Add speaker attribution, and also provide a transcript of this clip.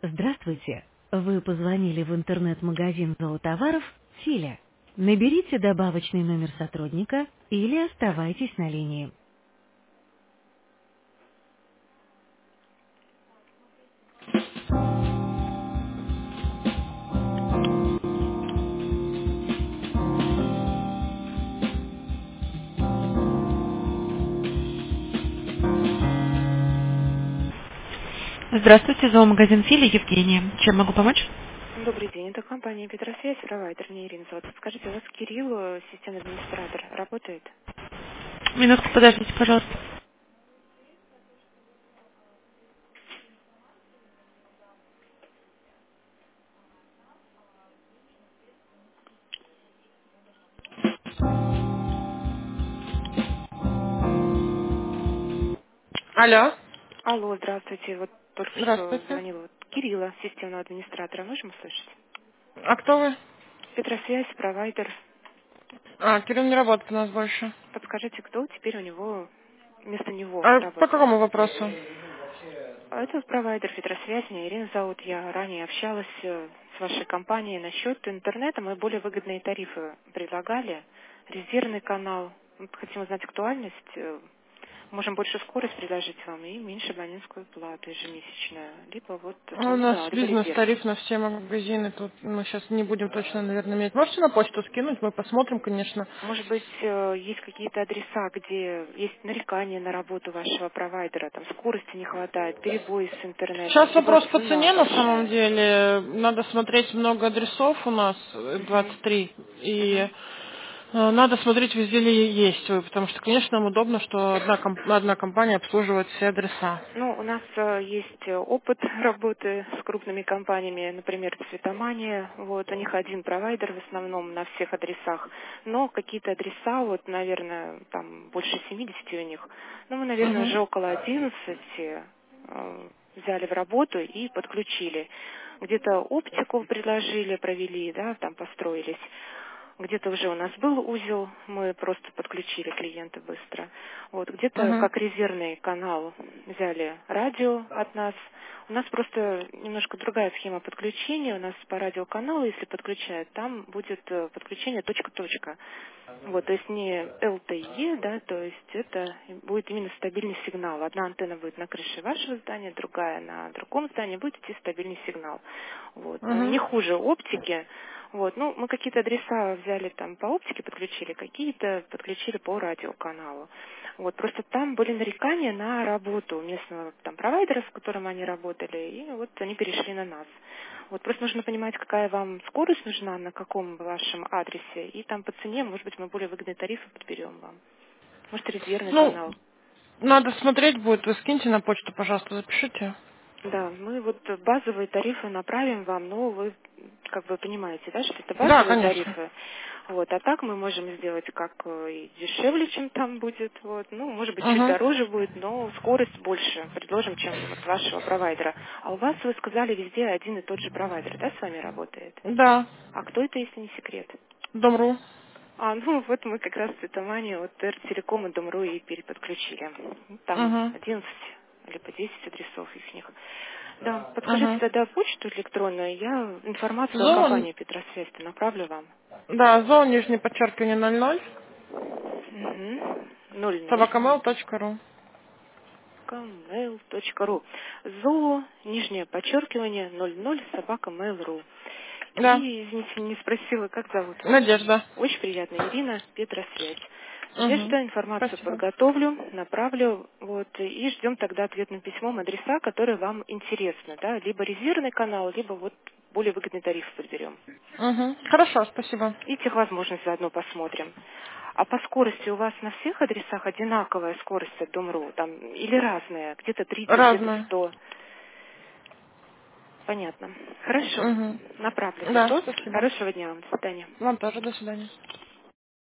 Speaker 1: Здравствуйте. Вы позвонили в интернет-магазин зоотоваров «Филя». Наберите добавочный номер сотрудника или оставайтесь на линии. Здравствуйте, зоомагазин «Филя», Евгения. Чем могу помочь?
Speaker 2: Добрый день, это компания Петросвязь, провайдер, мне Ирина зовут. Скажите, у вас Кирилл, системный администратор, работает?
Speaker 1: Минутку, подождите, пожалуйста. Алло.
Speaker 2: Алло, здравствуйте, вот только что
Speaker 1: Здравствуйте.
Speaker 2: звонила вот Кирилла, системного администратора, можем услышать?
Speaker 1: А кто вы?
Speaker 2: Петросвязь, провайдер.
Speaker 1: Кирилл не работает у нас больше.
Speaker 2: Подскажите, кто теперь у него, вместо него
Speaker 1: А по
Speaker 2: работает?
Speaker 1: какому вопросу?
Speaker 2: Это провайдер Петросвязь, меня Ирина зовут. Я ранее общалась с вашей компанией насчет интернета. Мы более выгодные тарифы предлагали. Резервный канал. Вот хотим узнать актуальность. Можем больше скорость предложить вам и меньше абонентскую плату ежемесячную. Либо вот
Speaker 1: У нас
Speaker 2: функционал, либо резерв.
Speaker 1: бизнес-тариф на все магазины. Тут мы сейчас не будем точно, наверное, менять. Можете на почту скинуть? Мы посмотрим, конечно.
Speaker 2: Может быть, есть какие-то адреса, где есть нарекания на работу вашего провайдера, там скорости не хватает, перебои с интернетом,
Speaker 1: Сейчас
Speaker 2: либо
Speaker 1: вопрос по
Speaker 2: сумма
Speaker 1: цене на самом
Speaker 2: большая.
Speaker 1: деле. Надо смотреть много адресов у нас,
Speaker 2: Мгм.
Speaker 1: 23. И
Speaker 2: Мгм.
Speaker 1: надо смотреть, везде ли есть вы, потому что, конечно, нам удобно, что одна компания обслуживает все адреса.
Speaker 2: Ну, у нас есть опыт работы с крупными компаниями, например, Цветомания. Вот, у них один провайдер в основном на всех адресах, но какие-то адреса, вот, наверное, там больше 70 у них, ну, мы, наверное,
Speaker 1: Угу.
Speaker 2: уже около 11 взяли в работу и подключили. Где-то оптику предложили, провели, да, там построились. Где-то уже у нас был узел, мы просто подключили клиента быстро. Вот, где-то
Speaker 1: Угу.
Speaker 2: как резервный канал взяли радио от нас. У нас просто немножко другая схема подключения. У нас по радиоканалу, если подключают, там будет подключение точка-точка. Вот, то есть не LTE, да, то есть это будет именно стабильный сигнал. Одна антенна будет на крыше вашего здания, другая на другом здании, будет идти стабильный сигнал. Вот, ну, не
Speaker 1: Угу.
Speaker 2: хуже оптики. Вот, ну, мы какие-то адреса взяли там по оптике, подключили, какие-то подключили по радиоканалу. Вот, просто там были нарекания на работу местного там провайдера, с которым они работали, и вот они перешли на нас. Вот просто нужно понимать, какая вам скорость нужна, на каком вашем адресе, и там по цене, может быть, мы более выгодные тарифы подберем вам. Может, резервный
Speaker 1: Ну,
Speaker 2: канал.
Speaker 1: надо смотреть будет. Вы скиньте на почту, пожалуйста, запишите.
Speaker 2: Да, мы вот базовые тарифы направим вам, но вы как бы понимаете, да, что это
Speaker 1: Да,
Speaker 2: базовые
Speaker 1: конечно.
Speaker 2: тарифы. Вот, а так мы можем сделать как и дешевле, чем там будет, вот, ну, может быть, чуть
Speaker 1: Угу.
Speaker 2: дороже будет, но скорость больше предложим, чем от вашего провайдера. А у вас, вы сказали, везде один и тот же провайдер, да, с вами работает?
Speaker 1: Да.
Speaker 2: А кто это, если не секрет?
Speaker 1: Дом.ру.
Speaker 2: Ну вот мы как раз Цветоманию от Телеком и Дом.ру и переподключили. Там
Speaker 1: Угу.
Speaker 2: 11 либо 10 адресов их. Да, подскажите
Speaker 1: Угу.
Speaker 2: тогда почту электронную, я информацию о
Speaker 1: Зон,
Speaker 2: компании Петросвязь направлю вам.
Speaker 1: да, зон, нижнее подчеркивание 00,
Speaker 2: Угу. 00.
Speaker 1: собакамейл.ру.
Speaker 2: mail.ru. Зоо, нижнее подчеркивание, 00, собака mail.ru.
Speaker 1: Да,
Speaker 2: И, извините, не спросила, как зовут вас.
Speaker 1: Надежда.
Speaker 2: Очень приятно, Ирина, Петросвязь.
Speaker 1: Угу.
Speaker 2: Надежда, информацию
Speaker 1: Спасибо.
Speaker 2: подготовлю, направлю, вот, и ждем тогда ответным письмом адреса, которые вам интересны, да, либо резервный канал, либо вот более выгодный тариф подберем.
Speaker 1: Угу. Хорошо, спасибо.
Speaker 2: И техвозможность заодно посмотрим. А по скорости у вас на всех адресах одинаковая скорость от Дом.ру? Там, или разная? Где-то 30, где-то
Speaker 1: Разное.
Speaker 2: 100? Понятно. Хорошо.
Speaker 1: Угу.
Speaker 2: Направлю
Speaker 1: Да,
Speaker 2: запрос.
Speaker 1: спасибо.
Speaker 2: Хорошего дня вам. До свидания.
Speaker 1: Вам тоже, до свидания.